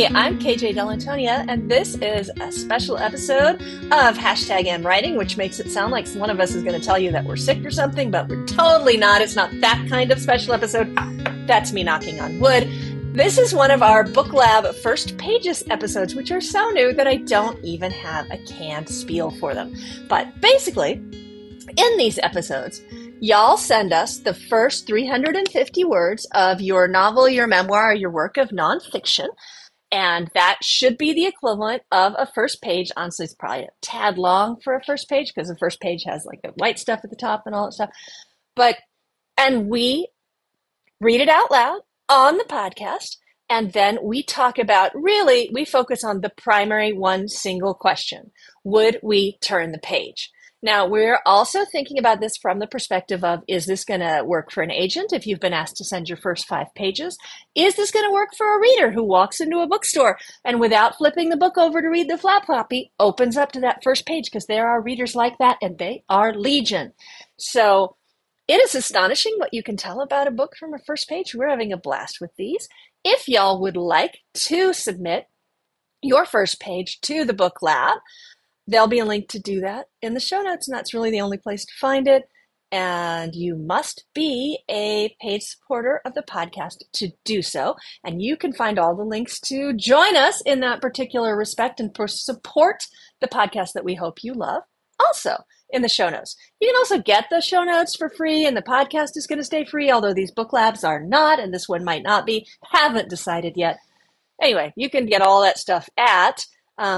Hey, I'm KJ Delantonia, and this is a special episode of #MWriting, which makes it sound like one of us is going to tell you that we're sick or something, but we're totally not. It's not that kind of special episode. That's me knocking on wood. This is one of our Book Lab First Pages episodes, which are so new that I don't even have a canned spiel for them. But basically, in these episodes, y'all send us the first 350 words of your novel, your memoir, or your work of nonfiction. And that should be the equivalent of a first page. Honestly, it's probably a tad long for a first page because the first page has like the white stuff at the top and all that stuff. And we read it out loud on the podcast. And then we talk about, really, we focus on the primary one single question. Would we turn the page? Now, we're also thinking about this from the perspective of, is this going to work for an agent if you've been asked to send your first 5 pages? Is this going to work for a reader who walks into a bookstore and without flipping the book over to read the flap copy, opens up to that first page? Because there are readers like that, and they are legion. So it is astonishing what you can tell about a book from a first page. We're having a blast with these. If y'all would like to submit your first page to the Book Lab, there'll be a link to do that in the show notes, and that's really the only place to find it. And you must be a paid supporter of the podcast to do so. And you can find all the links to join us in that particular respect and support the podcast that we hope you love also in the show notes. You can also get the show notes for free, and the podcast is going to stay free, although these book labs are not, and this one might not be. Haven't decided yet. Anyway, you can get all that stuff at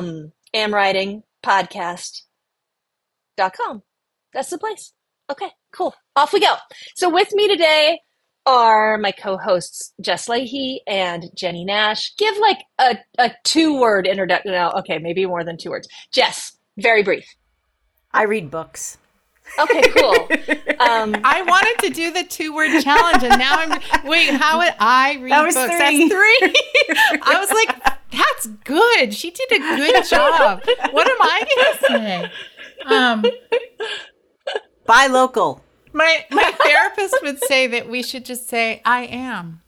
amwritingpodcast.com. That's the place. Okay, cool. Off we go. So with me today are my co-hosts, Jess Leahy and Jenny Nash. Give like a 2-word introduction. No, okay, maybe more than 2 words. Jess, very brief. I read books. Okay, cool. I wanted to do the 2-word challenge, and now wait, how would I read books? 3. That's 3. I was like, that's good. She did a good job. What am I going to say? Buy local. My therapist would say that we should just say, I am.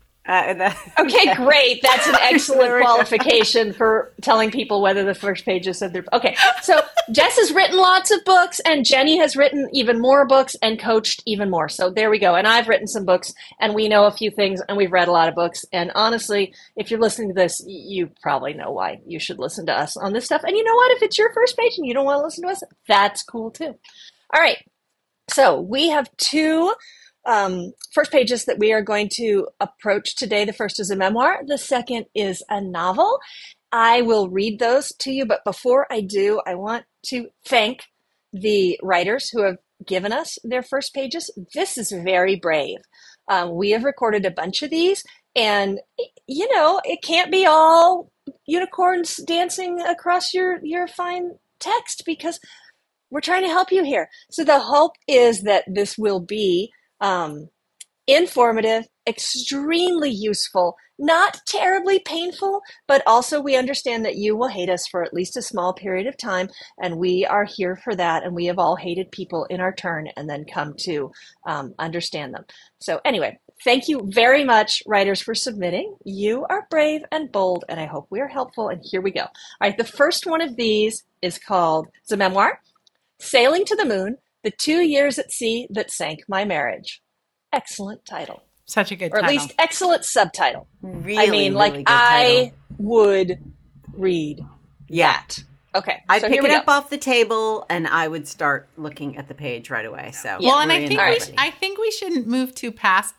Okay, great. That's an excellent qualification for telling people whether the first pages of their... Okay, so Jess has written lots of books, and Jenny has written even more books and coached even more. So there we go. And I've written some books, and we know a few things, and we've read a lot of books. And honestly, if you're listening to this, you probably know why you should listen to us on this stuff. And you know what? If it's your first page and you don't want to listen to us, that's cool too. All right. So we have 2... first pages that we are going to approach today. The first is a memoir. The second is a novel. I will read those to you, but before I do, I want to thank the writers who have given us their first pages. This is very brave. We have recorded a bunch of these, and you know, it can't be all unicorns dancing across your fine text because we're trying to help you here. So the hope is that this will be informative, extremely useful, not terribly painful, but also we understand that you will hate us for at least a small period of time, and we are here for that, and we have all hated people in our turn and then come to understand them. So anyway, thank you very much, writers, for submitting. You are brave and bold, and I hope we are helpful, and here we go. All right, the first one of these is called, it's a memoir, Sailing to the Moon, The 2 Years at Sea That Sank My Marriage. Excellent title. Such a good title. Or at least excellent subtitle. Really, I mean, really like, good I title. would read that. Okay. I'd so pick it up off the table and I would start looking at the page right away. So well, and I think we shouldn't move too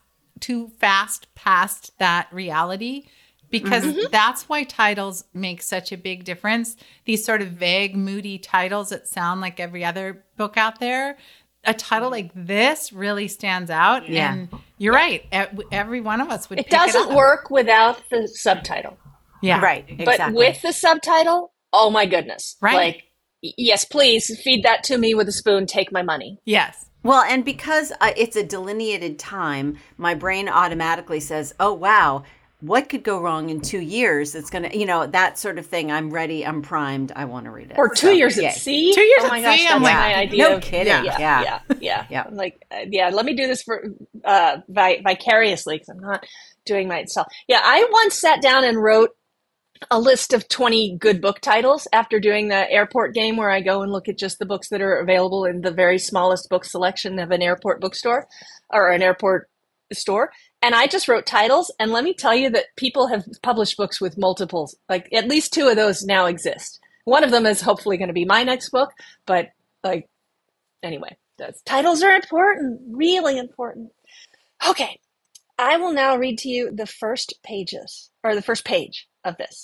fast past that reality, because that's why titles make such a big difference. These sort of vague, moody titles that sound like every other book out there. A title like this really stands out. Yeah. And you're right. Every one of us would pick it doesn't up. work without the subtitle. Yeah. Right. Exactly. But with the subtitle, oh my goodness. Right. Like, yes, please feed that to me with a spoon. Take my money. Yes. Well, and because it's a delineated time, my brain automatically says, oh, wow, what could go wrong in 2 years? That's going to, that sort of thing. I'm ready. I'm primed. I want to read it. Or 2 years at sea. 2 years oh my at gosh, sea. that's I'm like, my idea. No kidding. Yeah. I'm like, let me do this for vicariously because I'm not doing myself. Yeah, I once sat down and wrote a list of 20 good book titles after doing the airport game where I go and look at just the books that are available in the very smallest book selection of an airport bookstore or an airport store. And I just wrote titles. And let me tell you that people have published books with multiples. Like at least 2 of those now exist. One of them is hopefully going to be my next book. But like, anyway, titles are important, really important. Okay. I will now read to you the first page of this.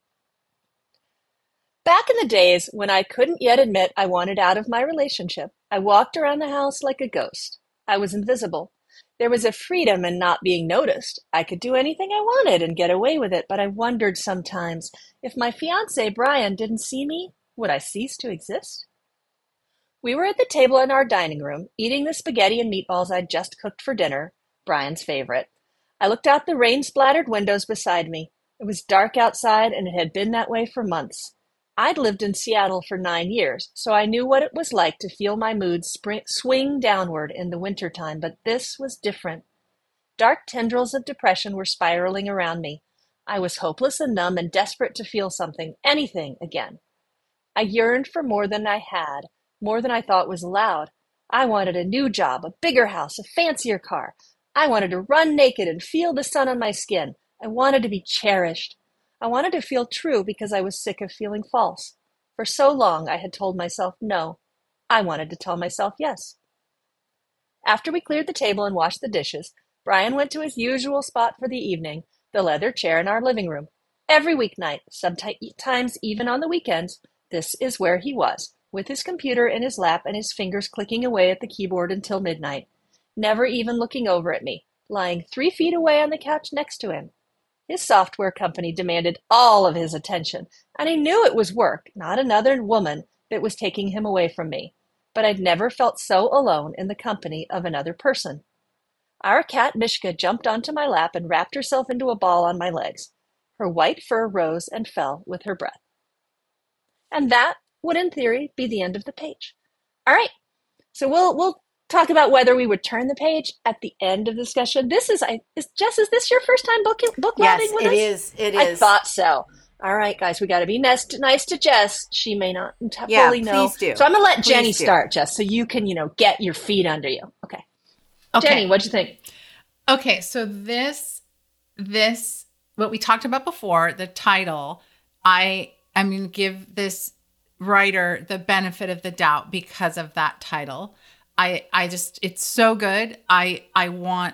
Back in the days when I couldn't yet admit I wanted out of my relationship, I walked around the house like a ghost. I was invisible. There was a freedom in not being noticed. I could do anything I wanted and get away with it, but I wondered sometimes, if my fiancé Brian didn't see me, would I cease to exist? We were at the table in our dining room, eating the spaghetti and meatballs I'd just cooked for dinner, Brian's favorite. I looked out the rain-splattered windows beside me. It was dark outside, and it had been that way for months. I'd lived in Seattle for 9 years, so I knew what it was like to feel my mood swing downward in the wintertime, but this was different. Dark tendrils of depression were spiraling around me. I was hopeless and numb and desperate to feel something, anything, again. I yearned for more than I had, more than I thought was allowed. I wanted a new job, a bigger house, a fancier car. I wanted to run naked and feel the sun on my skin. I wanted to be cherished. I wanted to feel true because I was sick of feeling false. For so long I had told myself no. I wanted to tell myself yes. After we cleared the table and washed the dishes, Brian went to his usual spot for the evening, the leather chair in our living room. Every weeknight, sometimes even on the weekends, this is where he was, with his computer in his lap and his fingers clicking away at the keyboard until midnight, never even looking over at me, lying 3 feet away on the couch next to him. His software company demanded all of his attention, and I knew it was work, not another woman, that was taking him away from me. But I'd never felt so alone in the company of another person. Our cat Mishka jumped onto my lap and wrapped herself into a ball on my legs. Her white fur rose and fell with her breath. And that would, in theory, be the end of the page. All right, so we'll talk about whether we would turn the page at the end of the discussion. Jess, is this your first time book loading with us? Yes, it is. I thought so. All right, guys, we got to be nice to Jess. She may not fully know. Please do. So I'm going to let Jenny start, Jess, so you can, get your feet under you. Okay. Jenny, what'd you think? Okay, so this, what we talked about before, the title, I'm going to give this writer the benefit of the doubt because of that title. I just, it's so good. I want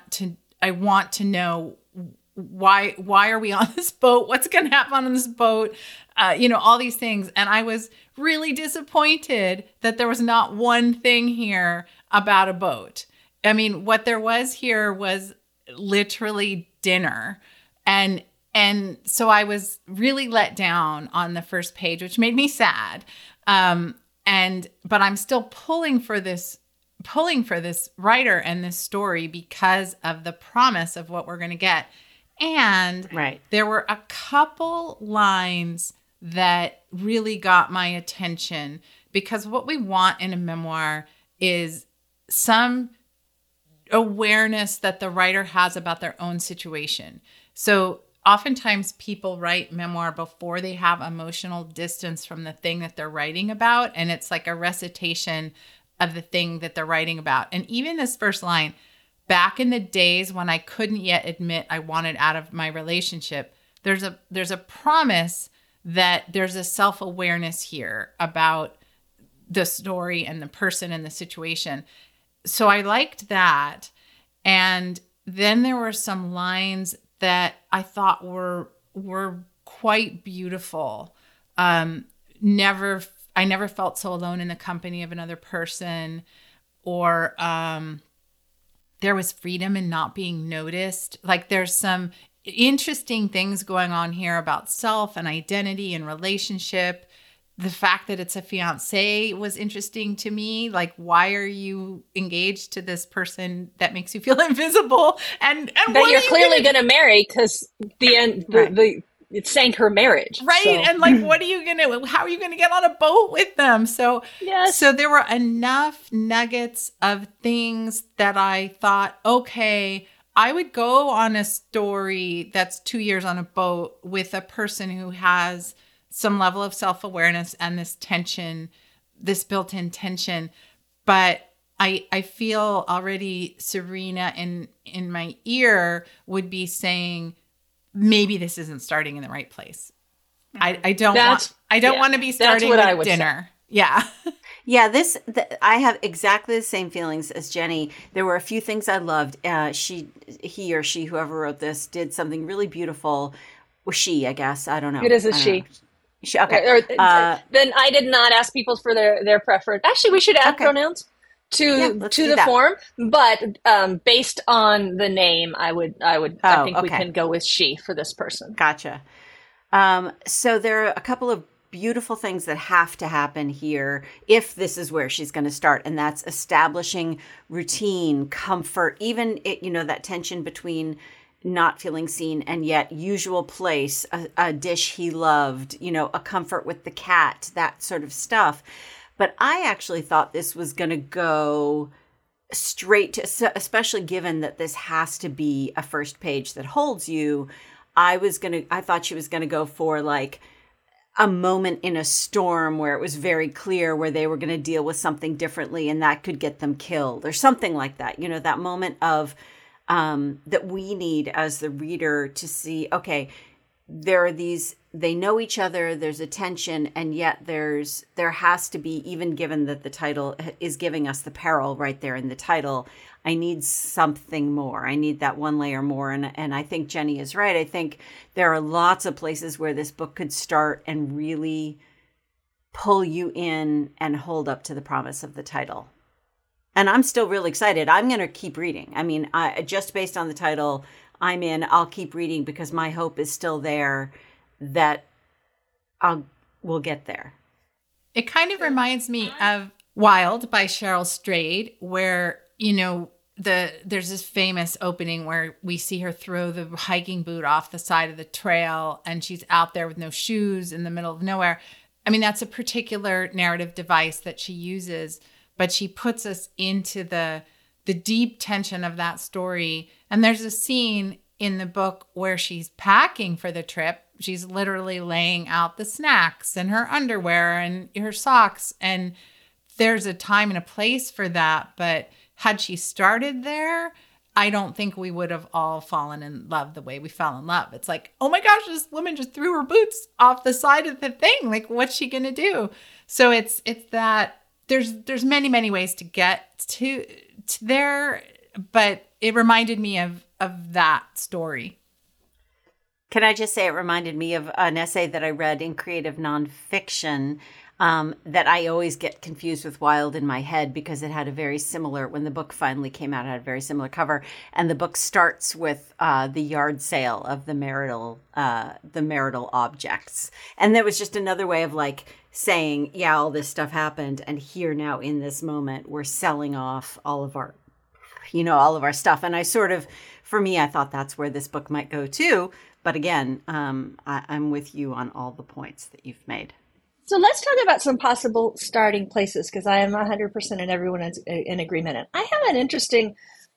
to know why are we on this boat? What's going to happen on this boat? All these things. And I was really disappointed that there was not one thing here about a boat. I mean, what there was here was literally dinner. And so I was really let down on the first page, which made me sad. But I'm still pulling for this writer and this story because of the promise of what we're going to get. And There were a couple lines that really got my attention, because what we want in a memoir is some awareness that the writer has about their own situation. So oftentimes people write memoir before they have emotional distance from the thing that they're writing about. And it's like a recitation of the thing that they're writing about. And even this first line, back in the days when I couldn't yet admit I wanted out of my relationship, there's a promise that there's a self-awareness here about the story and the person and the situation. So I liked that. And then there were some lines that I thought were quite beautiful. I never felt so alone in the company of another person, or there was freedom in not being noticed. Like there's some interesting things going on here about self and identity and relationship. The fact that it's a fiance was interesting to me. Like, why are you engaged to this person that makes you feel invisible? And that you're clearly going to marry, because the end, it sank her marriage. Right. So. And like, how are you going to get on a boat with them? So, yes. So there were enough nuggets of things that I thought, okay, I would go on a story that's 2 years on a boat with a person who has some level of self-awareness and this tension, this built-in tension. But I feel already Serena in my ear would be saying, maybe this isn't starting in the right place. I don't want to be starting with dinner. Say. Yeah. Yeah, I have exactly the same feelings as Jenny. There were a few things I loved. He or she, whoever wrote this, did something really beautiful. Well, she, I guess. I don't know. It is a she. She. Okay. Then I did not ask people for their preference. Actually, we should add pronouns to the form, but based on the name, I think we can go with she for this person. Gotcha. So there are a couple of beautiful things that have to happen here if this is where she's going to start, and that's establishing routine, comfort, even that tension between not feeling seen and yet usual place, a dish he loved, a comfort with the cat, that sort of stuff. But I actually thought this was going to go straight to, especially given that this has to be a first page that holds you. I thought she was going to go for like a moment in a storm where it was very clear where they were going to deal with something differently and that could get them killed or something like that. that moment of that we need as the reader to see, okay, there are these, they know each other, there's a tension, and yet there has to be, even given that the title is giving us the peril right there in the title, I need something more. I need that one layer more. And I think Jenny is right. I think there are lots of places where this book could start and really pull you in and hold up to the promise of the title. And I'm still really excited. I'm going to keep reading. I mean, just based on the title, I'm in. I'll keep reading because my hope is still there that we'll get there. It kind of reminds me of Wild by Cheryl Strayed, where, there's this famous opening where we see her throw the hiking boot off the side of the trail and she's out there with no shoes in the middle of nowhere. I mean, that's a particular narrative device that she uses, but she puts us into the deep tension of that story. And there's a scene in the book where she's packing for the trip. She's literally laying out the snacks and her underwear and her socks. And there's a time and a place for that. But had she started there, I don't think we would have all fallen in love the way we fell in love. It's like, oh my gosh, this woman just threw her boots off the side of the thing. Like, what's she going to do? So it's that there's many, many ways to get to there, but it reminded me of that story. Can I just say it reminded me of an essay that I read in creative nonfiction that I always get confused with Wild in my head because it had a very similar, when the book finally came out, it had a very similar cover. And the book starts with the yard sale of the marital objects. And there was just another way of like saying, yeah, all this stuff happened. And here now in this moment, we're selling off all of our stuff. And I sort of, for me, I thought that's where this book might go too. But again, I'm with you on all the points that you've made. So let's talk about some possible starting places, because I am 100% and everyone is in agreement. And I have an interesting,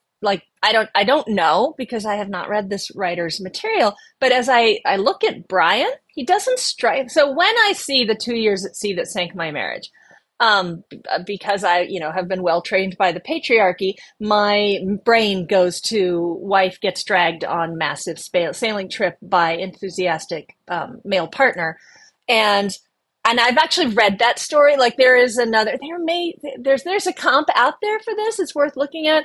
I don't know because I have not read this writer's material, but as I look at Brian, he doesn't strike. So when I see the 2 years at sea that sank my marriage, because I, have been well trained by the patriarchy, my brain goes to wife gets dragged on massive sailing trip by enthusiastic male partner, and I've actually read that story. Like there's a comp out there for this. It's worth looking at.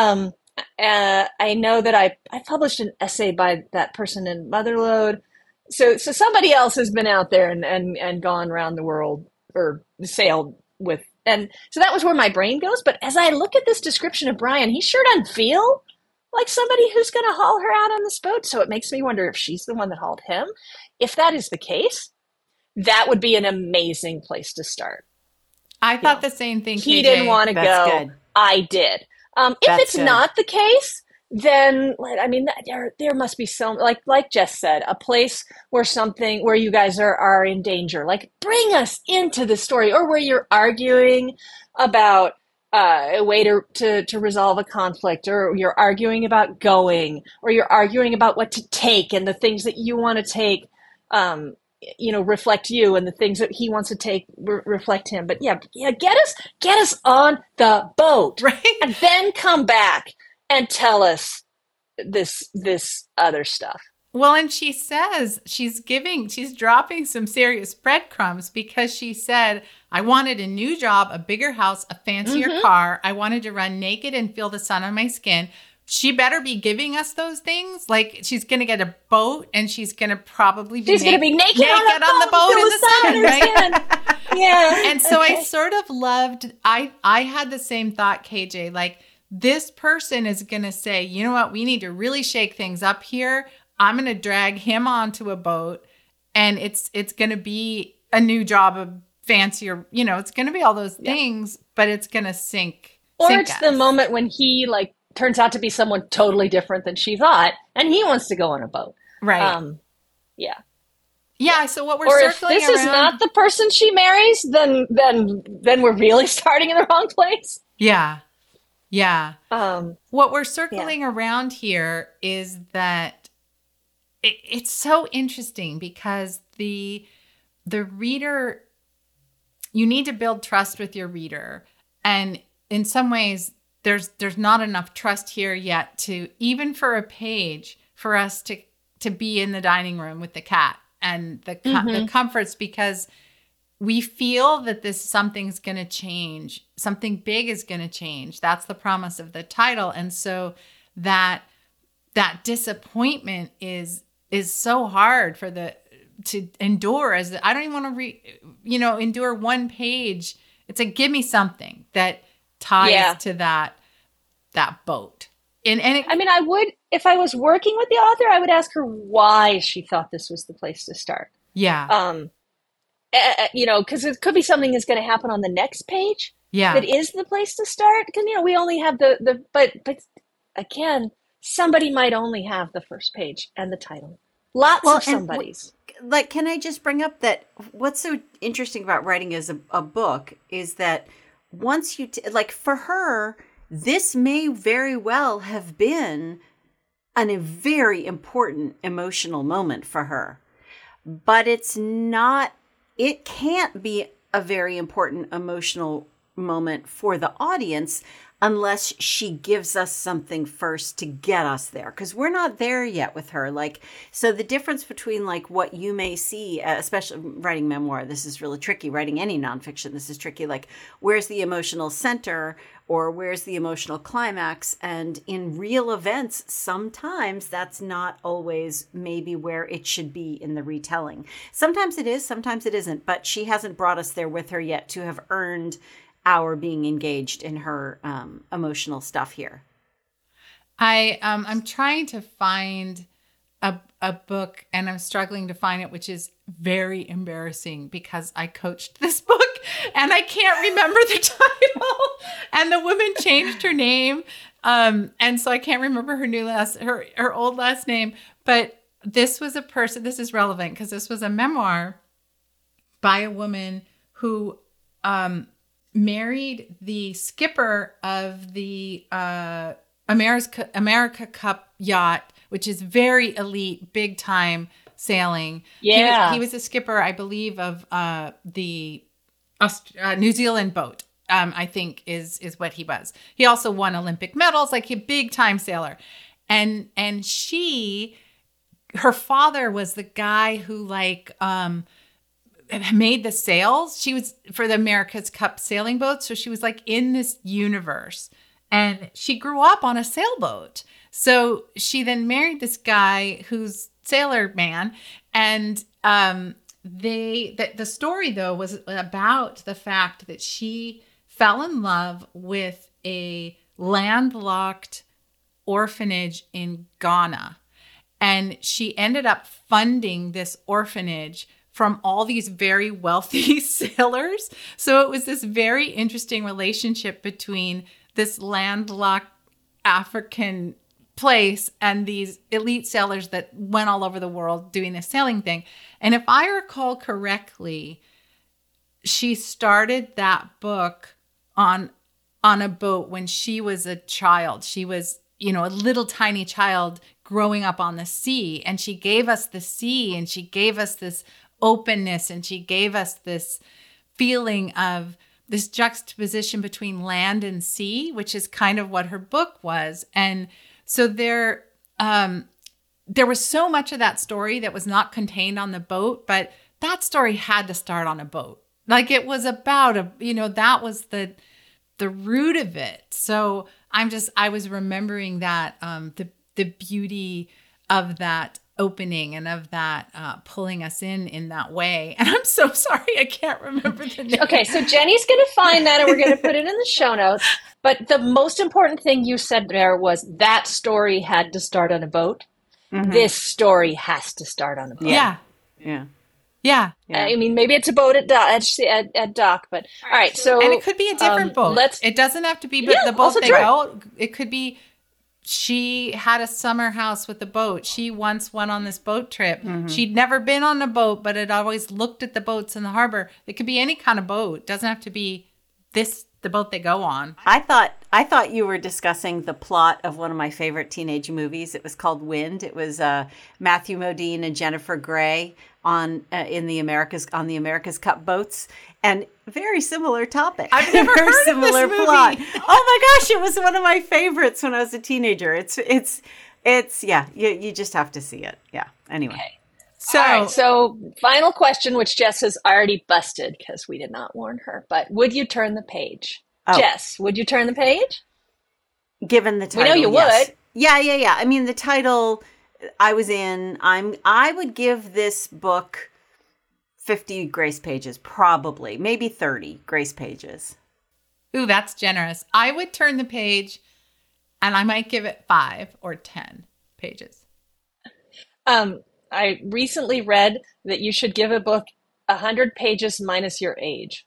I know that I published an essay by that person in Motherlode. So somebody else has been out there and gone around the world or sailed with. And so that was where my brain goes. But as I look at this description of Brian, he sure doesn't feel like somebody who's going to haul her out on this boat. So it makes me wonder if she's the one that hauled him. If that is the case, that would be an amazing place to start. I thought the same thing. He didn't want to go. Good. I did. If it's not the case, then I mean, there must be some, like Jess said, a place where you guys are in danger. Like bring us into the story, or where you're arguing about a way to resolve a conflict, or you're arguing about going, or you're arguing about what to take, and the things that you want to take, reflect you, and the things that he wants to take reflect him. But yeah, get us on the boat, Right. and then come back and tell us this other stuff. Well, and she says she's dropping some serious breadcrumbs, because she said, I wanted a new job, a bigger house, a fancier car. I wanted to run naked and feel the sun on my skin. She better be giving us those things. Like, she's going to get a boat, and she's going to probably be naked on the boat in the sun, right? Yeah. And so I sort of loved, I had the same thought, KJ, like, this person is going to say, you know what, we need to really shake things up here. I'm going to drag him onto a boat, and it's going to be a new job, a fancier, it's going to be all those things, but it's going to sink. Or it's the moment when he turns out to be someone totally different than she thought, and he wants to go on a boat. Right. Yeah. So what we're circling if this is not the person she marries, then we're really starting in the wrong place. Yeah. Yeah. What we're circling around here is that it's so interesting, because the reader, you need to build trust with your reader. And in some ways, there's not enough trust here yet to, even for a page, for us to be in the dining room with the cat and the comforts, because we feel that something's going to change. Something big is going to change. That's the promise of the title. And so that disappointment is so hard to endure. I don't even want to endure one page. It's like, give me something that ties to that boat. I would, if I was working with the author, I would ask her why she thought this was the place to start. Yeah. Because it could be something that's going to happen on the next page. Yeah. That is the place to start. Because, we only have but again, somebody might only have the first page and the title. Lots of somebodies. Can I just bring up that what's so interesting about writing as a book is that once you, for her, this may very well have been a very important emotional moment for her. But it can't be a very important emotional moment for the audience unless she gives us something first to get us there, because we're not there yet with her. So the difference between what you may see, especially writing memoir, this is really tricky. Writing any nonfiction, this is tricky. Where's the emotional center, or where's the emotional climax? And in real events, sometimes that's not always maybe where it should be in the retelling. Sometimes it is, sometimes it isn't. But she hasn't brought us there with her yet to have earned our being engaged in her emotional stuff here. I'm trying to find a book, and I'm struggling to find it, which is very embarrassing, because I coached this book and I can't remember the title, and the woman changed her name, and so I can't remember her old last name. But this was a person. This is relevant because this was a memoir by a woman who married the skipper of the America Cup yacht, which is very elite, big time sailing. Yeah. He was a skipper, I believe, of the New Zealand boat, I think is what he was. He also won Olympic medals, a big time sailor. And her father was the guy who made the sails. She was for the America's Cup sailing boat. So she was in this universe, and she grew up on a sailboat. So she then married this guy who's sailor man. And the story though was about the fact that she fell in love with a landlocked orphanage in Ghana. And she ended up funding this orphanage from all these very wealthy sailors. So it was this very interesting relationship between this landlocked African place and these elite sailors that went all over the world doing this sailing thing. And if I recall correctly, she started that book on on a boat when she was a child. She was, you know, a little tiny child growing up on the sea. And she gave us the sea, and she gave us this openness, and she gave us this feeling of this juxtaposition between land and sea, which is kind of what her book was. And so there was so much of that story that was not contained on the boat, but that story had to start on a boat. Like, it was about that was the root of it. So I was remembering that, the beauty of that opening and of that pulling us in that way. And I'm so sorry, I can't remember the name. Okay, so Jenny's going to find that, and we're going to put it in the show notes. But the most important thing you said there was that story had to start on a boat. Mm-hmm. This story has to start on a boat. Yeah. I mean, maybe it's a boat at dock, but all right. So, and it could be a different boat. It doesn't have to be the boat they go. It could be she had a summer house with a boat. She once went on this boat trip. Mm-hmm. She'd never been on a boat, but had always looked at the boats in the harbor. It could be any kind of boat. It doesn't have to be the boat they go on. I thought you were discussing the plot of one of my favorite teenage movies. It was called Wind. It was Matthew Modine and Jennifer Grey on the America's Cup boats, and very similar topic. I've never very heard similar of this plot. movie. Oh my gosh, it was one of my favorites when I was a teenager. It's yeah. You just have to see it. Yeah. Anyway. Okay. So final question, which Jess has already busted because we did not warn her, but would you turn the page? Oh. Jess, would you turn the page? Given the title, we know you yes. would. Yeah. I mean, the title I would give this book 50 grace pages, probably, maybe 30 grace pages. Ooh, that's generous. I would turn the page, and I might give it 5 or 10 pages. I recently read that you should give a book 100 pages minus your age.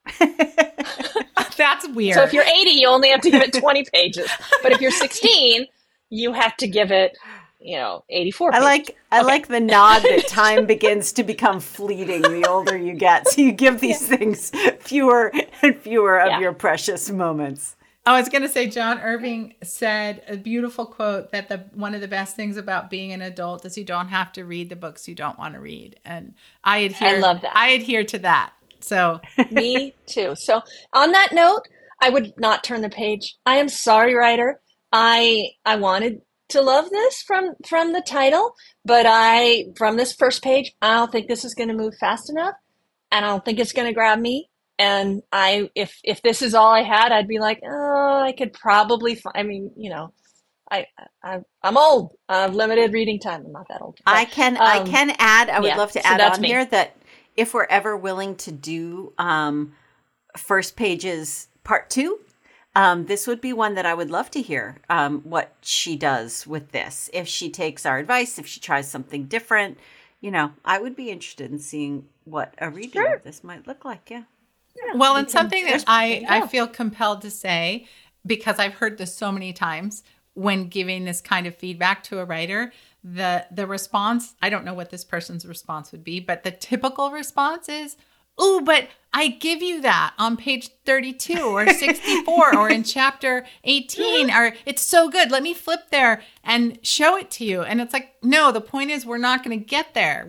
That's weird. So if you're 80, you only have to give it 20 pages. But if you're 16, you have to give it, 84 pages. I like the nod that time begins to become fleeting the older you get. So you give these things fewer and fewer of your precious moments. I was going to say, John Irving said a beautiful quote that one of the best things about being an adult is you don't have to read the books you don't want to read. And I love that. I adhere to that. So me too. So on that note, I would not turn the page. I am sorry, writer. I wanted to love this from the title, but from this first page, I don't think this is going to move fast enough, and I don't think it's going to grab me. And if this is all I had, I'd be like, oh, I could probably. I'm old. I have limited reading time. I'm not that old. But, I can add. I would love to add on here that if we're ever willing to do First Pages Part 2, this would be one that I would love to hear what she does with this. If she takes our advice, if she tries something different, I would be interested in seeing what a reading of this might look like. Yeah. Well, and something that I feel compelled to say, because I've heard this so many times when giving this kind of feedback to a writer, the response, I don't know what this person's response would be, but the typical response is, "Ooh, but I give you that on page 32 or 64 or in chapter 18, or it's so good. Let me flip there and show it to you." And it's like, no, the point is we're not going to get there.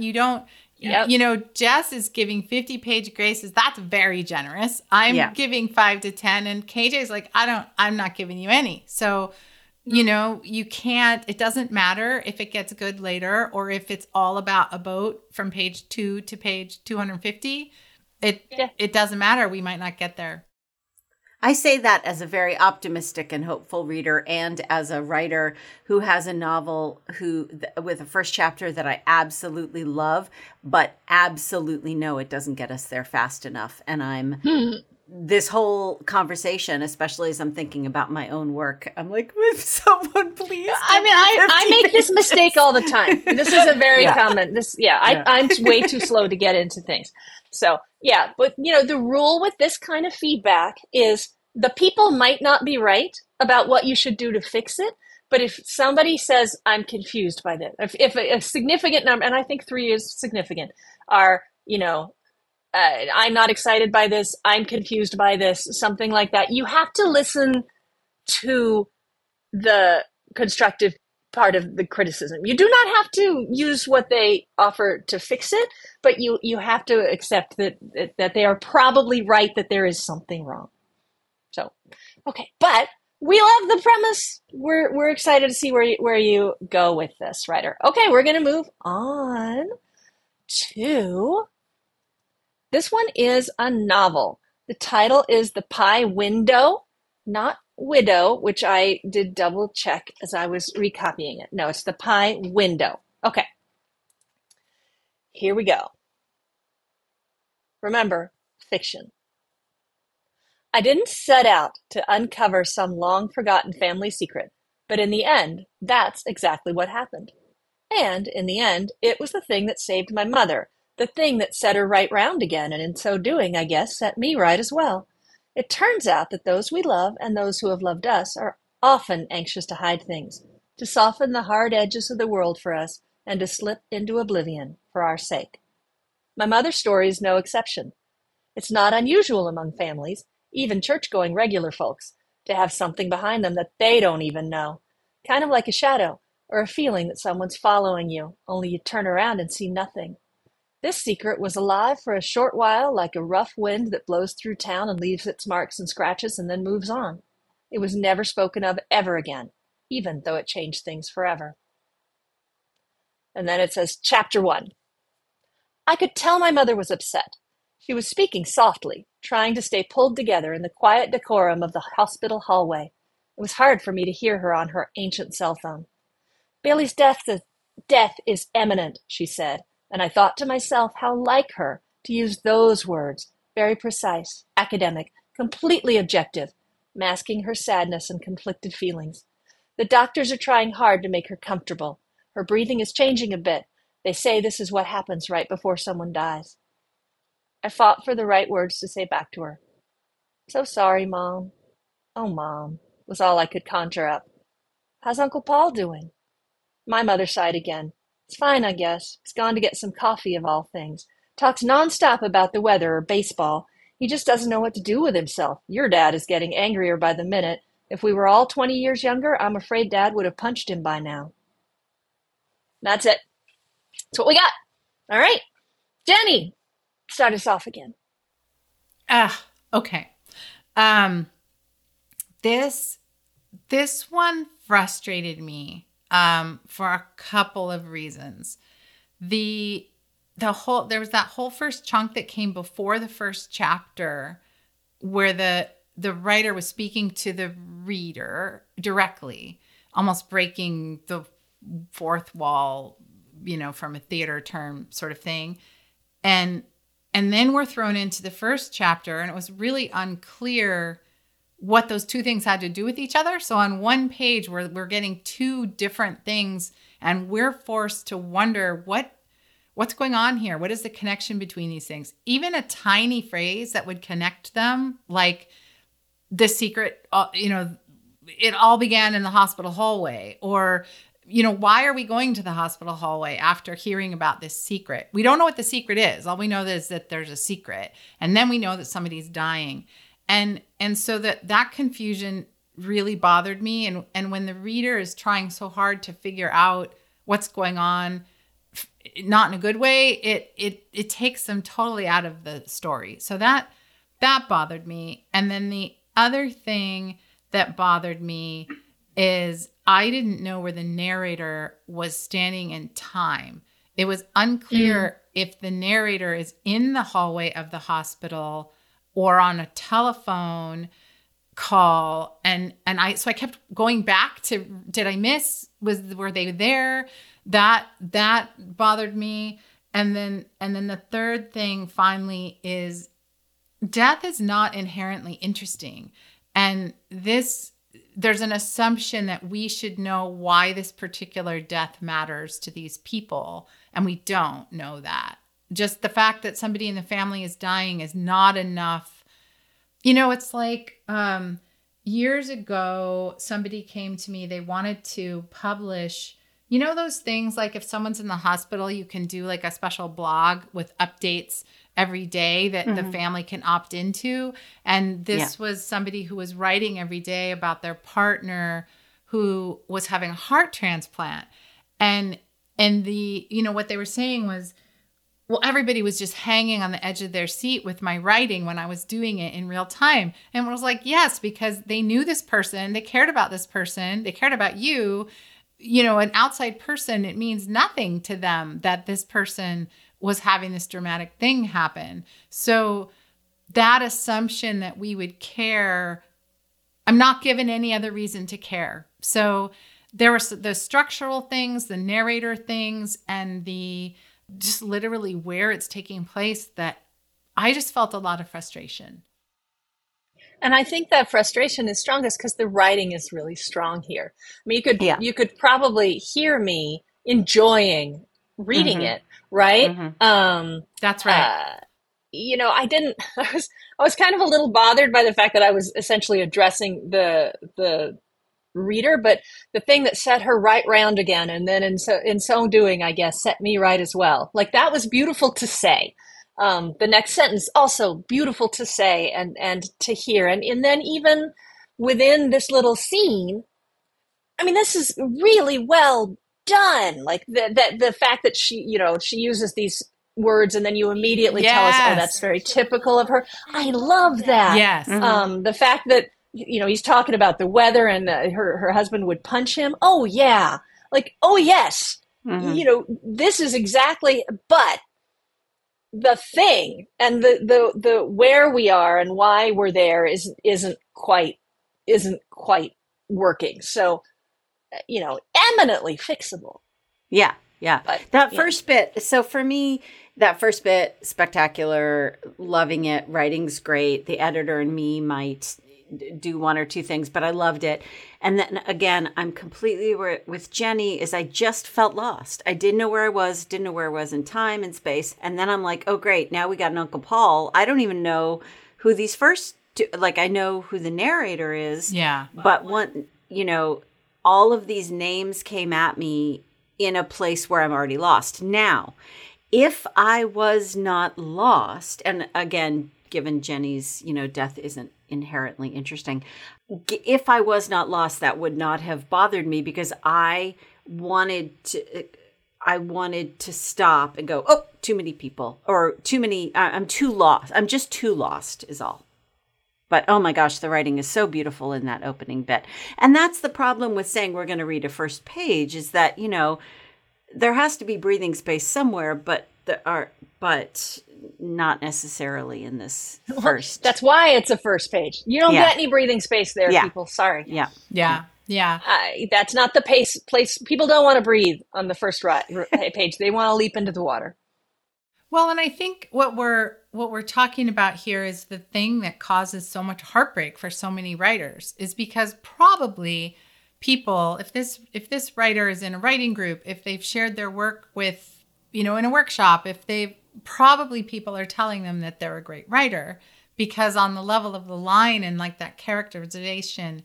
Jess is giving 50-page graces. That's very generous. I'm giving 5 to 10, and KJ's like, I'm not giving you any. So, you can't, it doesn't matter if it gets good later or if it's all about a boat from page 2 to page 250. It doesn't matter. We might not get there. I say that as a very optimistic and hopeful reader, and as a writer who has a novel with a first chapter that I absolutely love, but absolutely know it doesn't get us there fast enough. And this whole conversation, especially as I'm thinking about my own work, I'm like, would someone please? I make this mistake all the time. This is a very common. I'm way too slow to get into things. So but the rule with this kind of feedback is the people might not be right about what you should do to fix it. But if somebody says, I'm confused by this, if a significant number, and I think 3 is significant, are, I'm not excited by this, I'm confused by this, something like that. You have to listen to the constructive part of the criticism. You do not have to use what they offer to fix it, but you have to accept that they are probably right, that there is something wrong. So, okay, but we love the premise. We're excited to see where you go with this, writer. Okay, we're going to move on to this one is a novel. The title is The Pie Window, not Widow, which I did double check as I was recopying it. No, it's The Pie Window. Okay. Here we go. Remember, fiction. I didn't set out to uncover some long forgotten family secret, but in the end, that's exactly what happened. And in the end, it was the thing that saved my mother, the thing that set her right round again, and in so doing, I guess, set me right as well. It turns out that those we love and those who have loved us are often anxious to hide things, to soften the hard edges of the world for us, and to slip into oblivion for our sake. My mother's story is no exception. It's not unusual among families, even church-going regular folks, to have something behind them that they don't even know, kind of like a shadow or a feeling that someone's following you, only you turn around and see nothing. This secret was alive for a short while like a rough wind that blows through town and leaves its marks and scratches and then moves on. It was never spoken of ever again, even though it changed things forever. And then it says, Chapter 1. I could tell my mother was upset. She was speaking softly, trying to stay pulled together in the quiet decorum of the hospital hallway. It was hard for me to hear her on her ancient cell phone. Bailey's death is imminent, she said, and I thought to myself how like her to use those words, very precise, academic, completely objective, masking her sadness and conflicted feelings. The doctors are trying hard to make her comfortable. Her breathing is changing a bit. They say this is what happens right before someone dies. I fought for the right words to say back to her. So sorry, Mom. Oh, Mom, was all I could conjure up. How's Uncle Paul doing? My mother sighed again. It's fine, I guess. He's gone to get some coffee, of all things. Talks nonstop about the weather or baseball. He just doesn't know what to do with himself. Your dad is getting angrier by the minute. If we were all 20 years younger, I'm afraid Dad would have punched him by now. That's it. That's what we got. All right. Jenny, start us off again. Okay. This one frustrated me for a couple of reasons. There was that whole first chunk that came before the first chapter where the writer was speaking to the reader directly, almost breaking the fourth wall, from a theater term sort of thing. And then we're thrown into the first chapter, and it was really unclear what those two things had to do with each other. So on one page, we're getting two different things, and we're forced to wonder what's going on here? What is the connection between these things? Even a tiny phrase that would connect them, like the secret, it all began in the hospital hallway, or why are we going to the hospital hallway after hearing about this secret? We don't know what the secret is. All we know is that there's a secret. And then we know that somebody's dying. And so that confusion really bothered me. And when the reader is trying so hard to figure out what's going on, not in a good way, it takes them totally out of the story. So that bothered me. And then the other thing that bothered me is I didn't know where the narrator was standing in time. It was unclear if the narrator is in the hallway of the hospital or on a telephone call. And I kept going back to, did I miss? Were they there? That bothered me. And then the third thing finally is death is not inherently interesting. And there's an assumption that we should know why this particular death matters to these people. And we don't know that. Just the fact that somebody in the family is dying is not enough. It's like years ago, somebody came to me. They wanted to publish You know those things like if someone's in the hospital, you can do like a special blog with updates every day that the family can opt into. And this was somebody who was writing every day about their partner who was having a heart transplant. And the, what they were saying was, well, everybody was just hanging on the edge of their seat with my writing when I was doing it in real time. And I was like, yes, because they knew this person, they cared about this person, they cared about you. An outside person, it means nothing to them that this person was having this dramatic thing happen. So that assumption that we would care, I'm not given any other reason to care. So there were the structural things, the narrator things, and the just literally where it's taking place that I just felt a lot of frustration. And I think that frustration is strongest because the writing is really strong here. I mean, you could probably hear me enjoying reading it, right? That's right. I was kind of a little bothered by the fact that I was essentially addressing the reader, but the thing that set her right round again, and then in so doing, I guess, set me right as well. Like, that was beautiful to say. The next sentence also beautiful to say and to hear, and then even within this little scene, I mean, this is really well done. Like the fact that she uses these words, and then you immediately tell us, oh, that's very typical of her. I love that. Yes. The fact that he's talking about the weather, and her husband would punch him. Oh yeah, like, oh yes, this is exactly. But the thing and the where we are and why we're there isn't quite working. So, eminently fixable. Yeah. But, that first bit. So for me, that first bit, spectacular, loving it. Writing's great. The editor and me might do one or two things, but I loved it. And then again, I'm completely with Jenny, is I just felt lost. I didn't know where I was in time and space. And then I'm like, oh great, now we got an Uncle Paul. I don't even know who these first two, like, I know who the narrator is. Yeah. But all of these names came at me in a place where I'm already lost. Now, if I was not lost, and again, given Jenny's, death isn't inherently interesting. If I was not lost, that would not have bothered me, because I wanted to stop and go, oh, too many people, or too many, I'm too lost. I'm just too lost is all. But oh my gosh, the writing is so beautiful in that opening bit. And that's the problem with saying we're going to read a first page, is that, there has to be breathing space somewhere, but not necessarily in this first. That's why it's a first page. You don't get any breathing space there, people. Sorry. Yeah. That's not the place. People don't want to breathe on the first page. They want to leap into the water. Well, and I think what we're talking about here is the thing that causes so much heartbreak for so many writers is because probably people, if this writer is in a writing group, if they've shared their work with, in a workshop, probably people are telling them that they're a great writer, because on the level of the line and like that characterization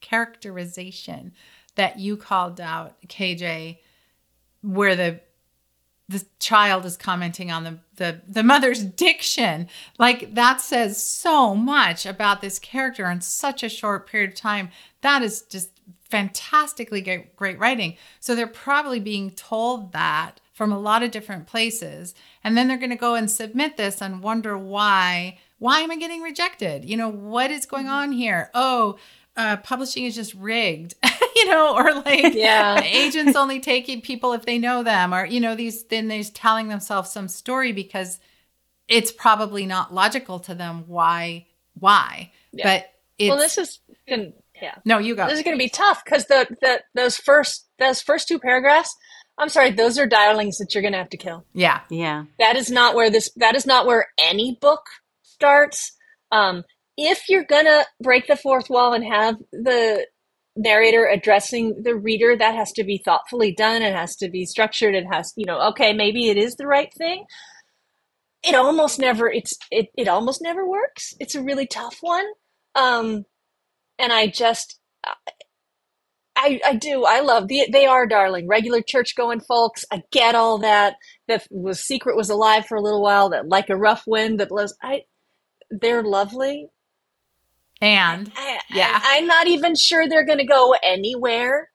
that you called out, KJ, where the child is commenting on the mother's diction, like, that says so much about this character in such a short period of time. That is just fantastically great writing. So they're probably being told that from a lot of different places. And then they're going to go and submit this and wonder why am I getting rejected? What is going on here? Oh, publishing is just rigged, or like agents only taking people if they know them, or, then they're telling themselves some story because it's probably not logical to them. Why? Yeah. But this is no, you go. This is going to be tough because those first two paragraphs, I'm sorry, those are dialings that you're going to have to kill. Yeah. That is not where any book starts. If you're going to break the fourth wall and have the narrator addressing the reader, that has to be thoughtfully done. It has to be structured. It has, okay, maybe it is the right thing. It almost never works. It's a really tough one. And I just, I do. I love they are darling, regular church going folks. I get all that. That was secret was alive for a little while. That like a rough wind that blows. They're lovely. And yeah, I'm not even sure they're going to go anywhere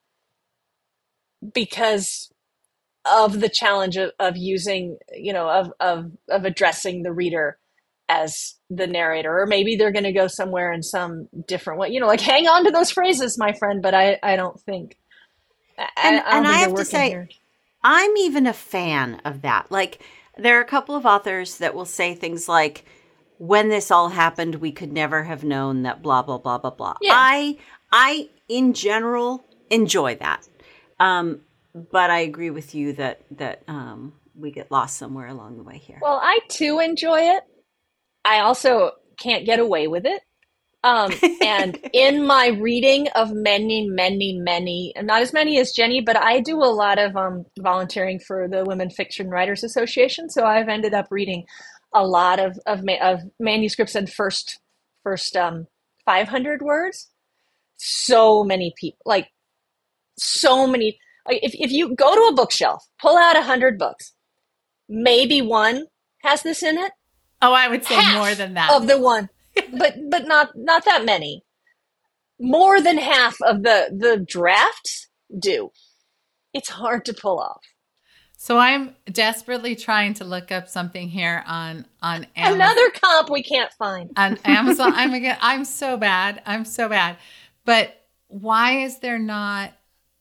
because of the challenge of using, of addressing the reader as the narrator, or maybe they're going to go somewhere in some different way, like hang on to those phrases, my friend. But I don't think, And I don't I think have they're to say, here. I'm even a fan of that. Like, there are a couple of authors that will say things like, when this all happened, we could never have known that blah, blah, blah, blah, blah. Yeah. I, in general, enjoy that. But I agree with you that we get lost somewhere along the way here. Well, I too enjoy it. I also can't get away with it. And in my reading of many, not as many as Jenny, but I do a lot of volunteering for the Women Fiction Writers Association. So I've ended up reading a lot of manuscripts and first 500 words. So many people, like so many. Like if you go to a bookshelf, pull out 100 books, maybe one has this in it. oh, I would say Half more than that. of the one, but not that many. More than half of the drafts do. It's hard to pull off. So I'm desperately trying to look up something here on Amazon. Another comp we can't find. On Amazon. I'm so bad. But why is there not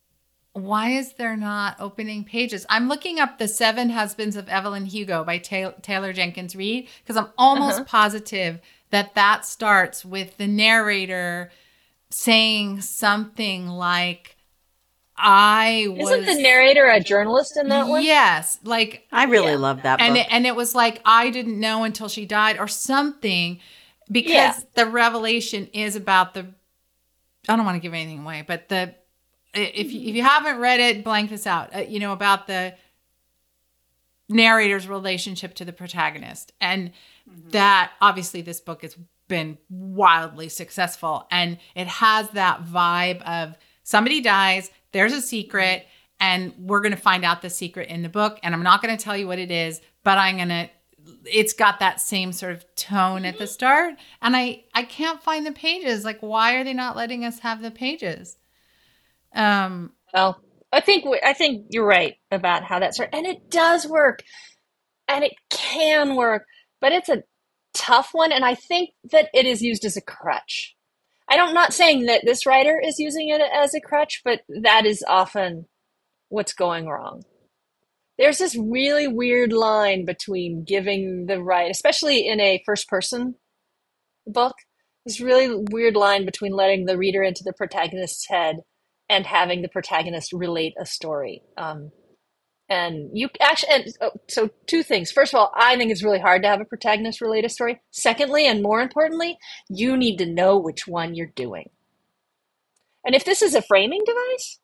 opening pages? I'm looking up The Seven Husbands of Evelyn Hugo by Taylor Jenkins Reid, because I'm almost positive that starts with the narrator saying something like, Isn't the narrator a journalist in that one? Yes. Like, I really love that book. and it was like, I didn't know until she died or something, because the revelation is about I don't want to give anything away, but if you haven't read it, blank this out, about the narrator's relationship to the protagonist. And that obviously this book has been wildly successful, and it has that vibe of somebody dies, there's a secret, and we're going to find out the secret in the book. And I'm not going to tell you what it is, but it's got that same sort of tone at the start. And I can't find the pages. Like, why are they not letting us have the pages? Well, I think you're right about how that started, and it does work, and it can work, but it's a tough one, and I think that it is used as a crutch. I'm not saying that this writer is using it as a crutch, but that is often what's going wrong. There's this really weird line between giving the right, especially in a first-person book, this really weird line between letting the reader into the protagonist's head and having the protagonist relate a story. And you actually, so two things. First of all, I think it's really hard to have a protagonist relate a story. Secondly, and more importantly, you need to know which one you're doing. And if this is a framing device,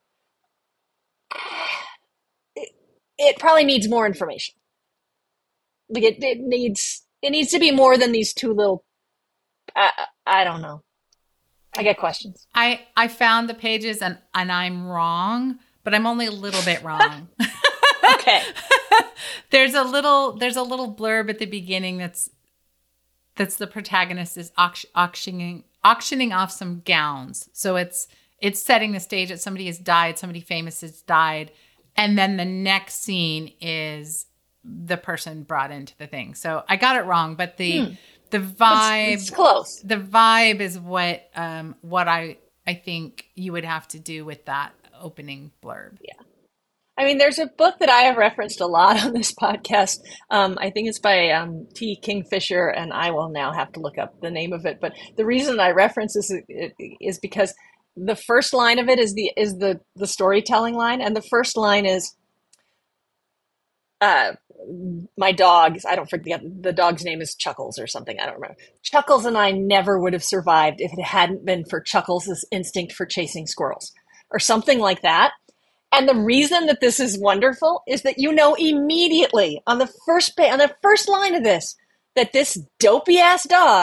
it probably needs more information. Like it needs to be more than these two little. I don't know. I get questions. I found the pages and I'm wrong, but I'm only a little bit wrong. Okay. There's a little blurb at the beginning that's the protagonist is auctioning off some gowns. So it's setting the stage that somebody has died, somebody famous has died, and then the next scene is the person brought into the thing. So I got it wrong, but the vibe, it's close. The vibe is what I think you would have to do with that opening blurb. Yeah. I mean, there's a book that I have referenced a lot on this podcast. I think it's by T. Kingfisher, and I will now have to look up the name of it. But the reason I reference this is because the first line of it is the storytelling line, and the first line is, my dog, I don't forget, the dog's name is Chuckles or something, I don't remember. Chuckles and I never would have survived if it hadn't been for Chuckles' instinct for chasing squirrels, or something like that. And the reason that this is wonderful is that you know immediately on the first line of this that this dopey ass dog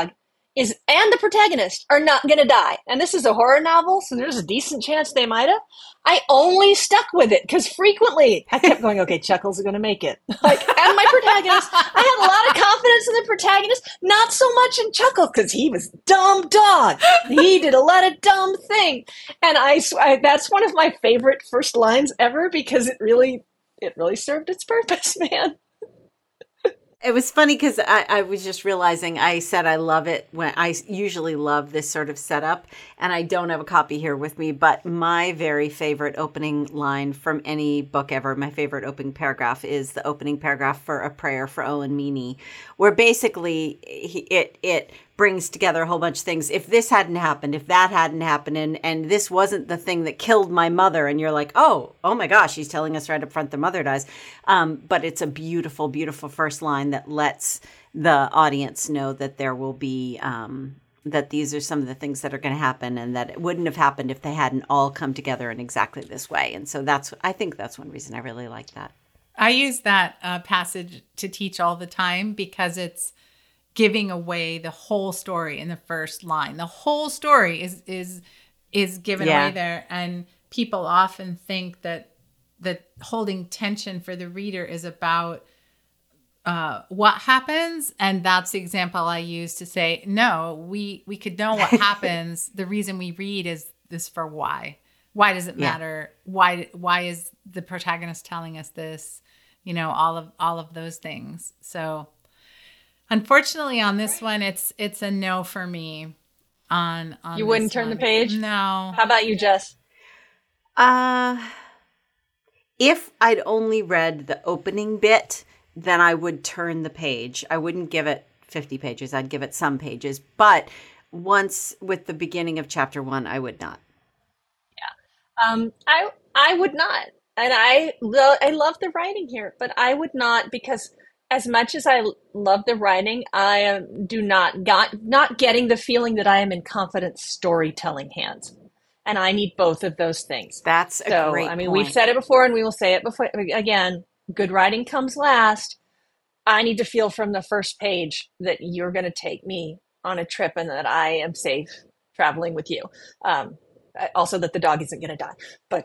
and the protagonist are not going to die. And this is a horror novel, so there's a decent chance they might have. I only stuck with it because frequently I kept going, okay, Chuckles are going to make it. And my protagonist, I had a lot of confidence in the protagonist, not so much in Chuckles because he was dumb dog. He did a lot of dumb things. And that's one of my favorite first lines ever because it really served its purpose, man. It was funny because I was just realizing I said I love it when I usually love this sort of setup, and I don't have a copy here with me, but my very favorite opening line from any book ever, my favorite opening paragraph is the opening paragraph for A Prayer for Owen Meany, where basically it brings together a whole bunch of things. If this hadn't happened, if that hadn't happened, and this wasn't the thing that killed my mother, and you're like, oh my gosh, he's telling us right up front the mother dies. But it's a beautiful, beautiful first line that lets the audience know that there will be, that these are some of the things that are going to happen and that it wouldn't have happened if they hadn't all come together in exactly this way. And so I think that's one reason I really like that. I use that passage to teach all the time because it's giving away the whole story in the first line. The whole story is given away there, and people often think that holding tension for the reader is about what happens, and that's the example I use to say, no, we could know what happens. The reason we read is for why. Why does it matter? Why is the protagonist telling us this? All of those things. So unfortunately, on this one, it's a no for me. On you wouldn't turn the page? No. How about you, Jess? If I'd only read the opening bit, then I would turn the page. I wouldn't give it 50 pages. I'd give it some pages. But once with the beginning of chapter 1, I would not. Yeah. I would not. And I love the writing here, but I would not, because as much as I love the writing, I do not getting the feeling that I am in confident storytelling hands. And I need both of those things. That's a great point. We've said it before and we will say it before again. Good writing comes last. I need to feel from the first page that you're going to take me on a trip and that I am safe traveling with you. Also that the dog isn't going to die, but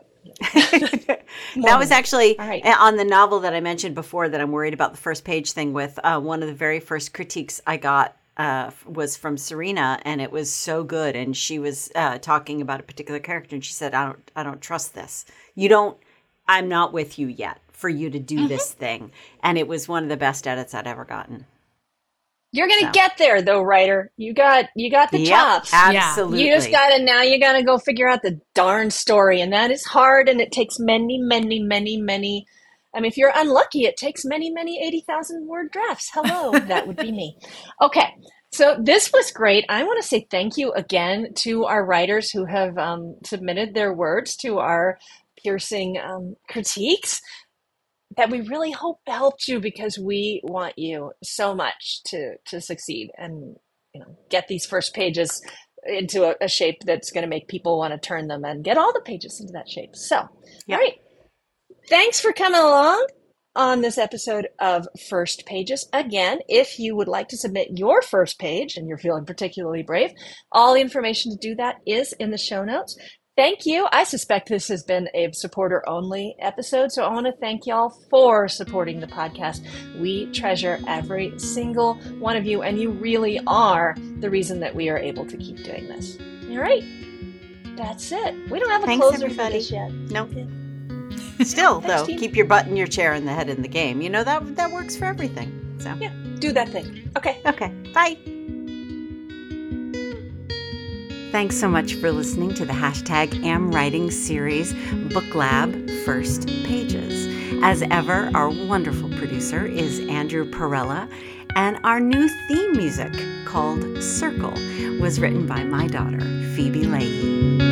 that was actually on the novel that I mentioned before that I'm worried about the first page thing with. One of the very first critiques I got was from Serena, and it was so good. And she was talking about a particular character, and she said, I don't trust this. I'm not with you yet for you to do this thing. And it was one of the best edits I'd ever gotten. You're going to get there though, writer. You got the chops. Absolutely. You just got to go figure out the darn story. And that is hard. And it takes many, many, many, many. I mean, if you're unlucky, it takes many, many 80,000 word drafts. Hello, that would be me. Okay. So this was great. I want to say thank you again to our writers who have submitted their words to our piercing critiques that we really hope helped you, because we want you so much to succeed and get these first pages into a shape that's going to make people want to turn them and get all the pages into that shape. So, All right. Thanks for coming along on this episode of First Pages. Again, if you would like to submit your first page and you're feeling particularly brave, all the information to do that is in the show notes. Thank you. I suspect this has been a supporter-only episode, so I want to thank y'all for supporting the podcast. We treasure every single one of you, and you really are the reason that we are able to keep doing this. All right. That's it. We don't have a closer for this yet. No. Still, though, keep your butt in your chair and the head in the game. That works for everything. So yeah, do that thing. Okay. Bye. Thanks so much for listening to the #AmWriting series Book Lab First Pages. As ever, our wonderful producer is Andrew Perella, and our new theme music called Circle was written by my daughter, Phoebe Leahy.